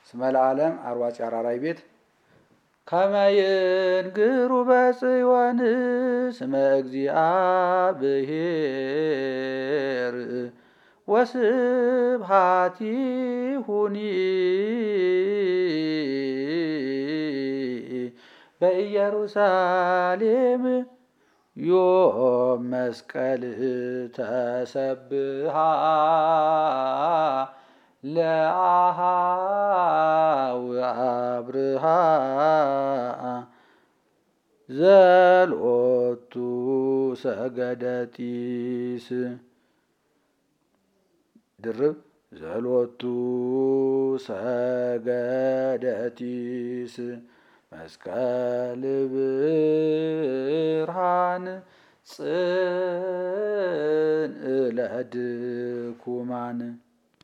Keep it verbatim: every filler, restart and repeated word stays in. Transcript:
ስመ ለዓለም አርዋጭ አራራይ ቤት ከመይንግሩ በጽዮን ስመ እግዚአብሔር ወስብሐቲሁኒ በኢየሩሳሌም ዮም መስቀል ተሰብሃ ለአሃው አብርሃ ዘሎቱ ሰገደጢስ ድርብ ዘሎቱ ሰገደጢስ መስቀል ብርሃን ጽንዕ ለድኩማን